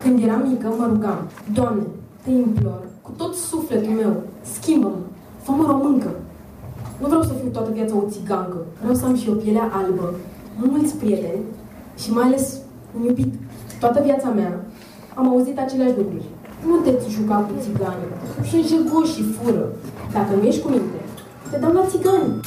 Când eram mică, mă rugam: Doamne, te implor, cu tot sufletul meu, schimbă-mă, fă-mă româncă. Nu vreau să fiu toată viața o țigancă. Vreau să am și o pielea albă, mulți prieteni și mai ales un iubit. Toată viața mea am auzit aceleași lucruri. Nu te juca cu țigani, sunt jegoși și fură. Dacă nu ești cu minte, te dau la țigani.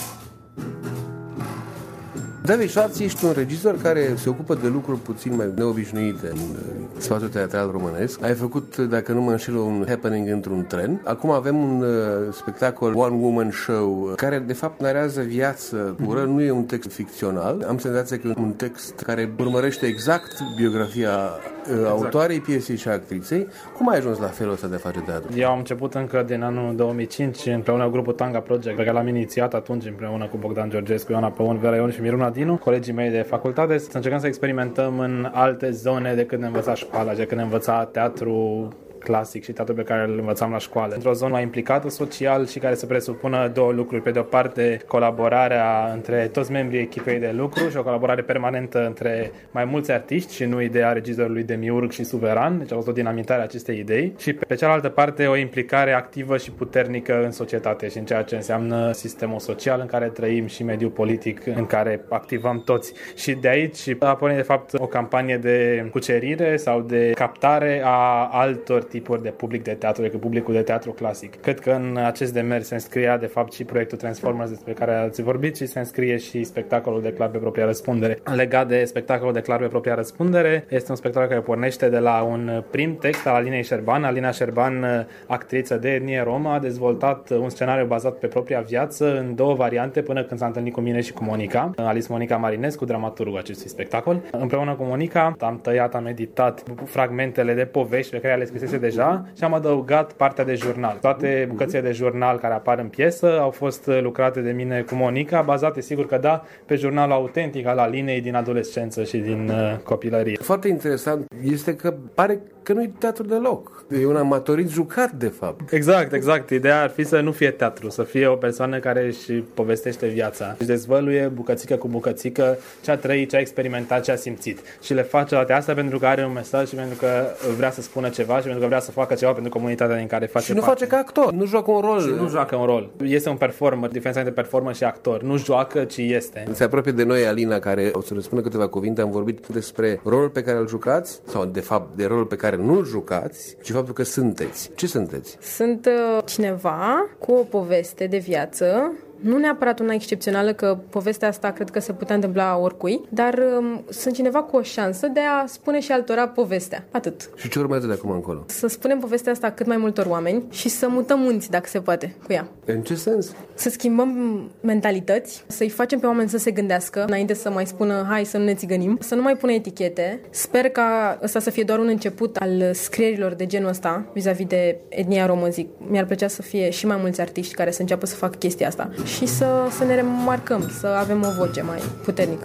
David Schwartz, ești un regizor care se ocupă de lucruri puțin mai neobișnuite în spațiul teatral românesc. Ai făcut, dacă nu mă înșel, un happening într-un tren. Acum avem un spectacol One Woman Show care de fapt narează viață pură, nu e un text ficțional. Am senzația că e un text care urmărește exact biografia autoarei piesei și a actriței. Cum ai ajuns la felul ăsta de a face teatru? Eu am început încă din anul 2005 împreună cu grupul Tanga Project, pe care l-am inițiat atunci împreună cu Bogdan Georgescu, Ioana Păun, Vera Ion și Miruna Dinu, colegii mei de facultate, să încercăm să experimentăm în alte zone decât ne învăța școala, decât ne învăța teatru clasic și teatru pe care îl învățam la școală. Într-o zonă mai implicată social și care să presupună două lucruri. Pe de o parte, colaborarea între toți membrii echipei de lucru și o colaborare permanentă între mai mulți artiști și nu ideea regizorului demiurg și suveran. Deci a fost o dinamitare a acestei idei. Și pe cealaltă parte, o implicare activă și puternică în societate și în ceea ce înseamnă sistemul social în care trăim și mediul politic în care activăm toți. Și de aici a pornit de fapt o campanie de cucerire sau de captare a altor tipuri de public de teatru decât publicul de teatru clasic. Cred că în acest demers se înscria de fapt și proiectul Transformers despre care ați vorbit și se înscrie și spectacolul de clar pe propria răspundere. Legat de spectacolul de clar pe propria răspundere, este un spectacol care pornește de la un prim text al Alinei Șerban. Alina Șerban, actriță de etnie romă, a dezvoltat un scenariu bazat pe propria viață în două variante până când s-a întâlnit cu mine și cu Monica. Alice Monica Marinescu, dramaturgul acestui spectacol. Împreună cu Monica am tăiat, am editat fragmentele de povești pe care le scrisese deja și am adăugat partea de jurnal. Toate bucățile de jurnal care apar în piesă au fost lucrate de mine cu Monica, bazate, sigur că da, pe jurnalul autentic al Alinei din adolescență și din copilărie. Foarte interesant este că pare că nu e teatru deloc. E un amatorist jucat, de fapt. Exact. Ideea ar fi să nu fie teatru, să fie o persoană care își povestește viața. Își dezvăluie bucățică cu bucățică ce a trăit, ce a experimentat, ce a simțit. Și le face toate astea pentru că are un mesaj și pentru că vrea să spună ceva și pentru că vrea să facă ceva pentru comunitatea din care face parte. Și nu face ca actor, nu joacă un rol. Și nu joacă un rol. Este un performer, diferența între performer și actor. Nu joacă, ci este. Se apropie de noi Alina, care o să ne spună câteva cuvinte. Am vorbit despre rolul pe care îl jucați, sau de fapt de rolul pe care nu-l jucați, ci faptul că sunteți. Ce sunteți? Sunt cineva cu o poveste de viață, nu neapărat una excepțională, că povestea asta cred că se putea întâmpla oricui, dar sunt cineva cu o șansă de a spune și altora povestea. Atât. Și ce urmează de acum încolo? Să spunem povestea asta cât mai multor oameni și să mutăm munți, dacă se poate, cu ea. În ce sens? Să schimbăm mentalități, să-i facem pe oameni să se gândească, înainte să mai spună hai să nu ne țigănim, să nu mai pună etichete. Sper ca ăsta să fie doar un început al scrierilor de genul ăsta, vis-a-vis de etnia romă, zic. Mi-ar plăcea să fie și mai mulți artiști care să înceapă să facă chestia asta și să ne remarcăm, să avem o voce mai puternică.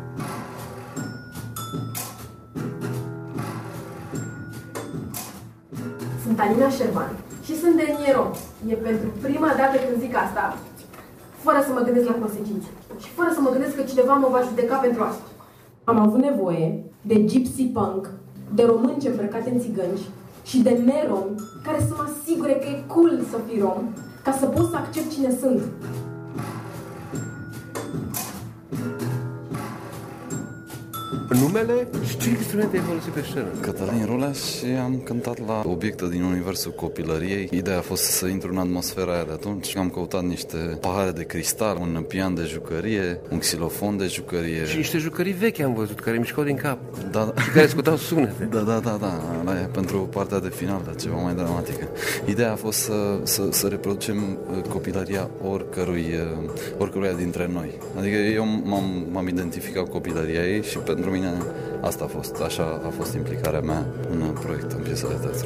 Sunt Alina Șerban și sunt de etnie romă. E pentru prima dată când zic asta, fără să mă gândesc la consecințe și fără să mă gândesc că cineva mă va judeca pentru asta. Am avut nevoie de gypsy punk, de românci îmbrăcate în țigănci și de neromi care să mă asigure că e cool să fii rom, ca să pot să accept cine sunt. Numele și ce instrumente ai folosit pe scenă? Cătălin Rulea și am cântat la obiecte din universul copilăriei. Ideea a fost să intru în atmosfera aia de atunci. Am căutat niște pahare de cristal, un pian de jucărie, un xilofon de jucărie. Și niște jucării vechi am văzut, care mișcau din cap. Da. Și care scutau sunete. Da. Pentru partea de final, dar ceva mai dramatică. Ideea a fost să reproducem copilăria oricăruia dintre noi. Adică eu m-am identificat copilăria ei și pentru mine asta a fost, așa a fost implicarea mea în proiect, în piesă de teatru.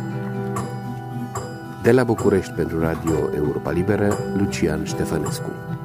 De la București pentru Radio Europa Liberă, Lucian Ștefănescu.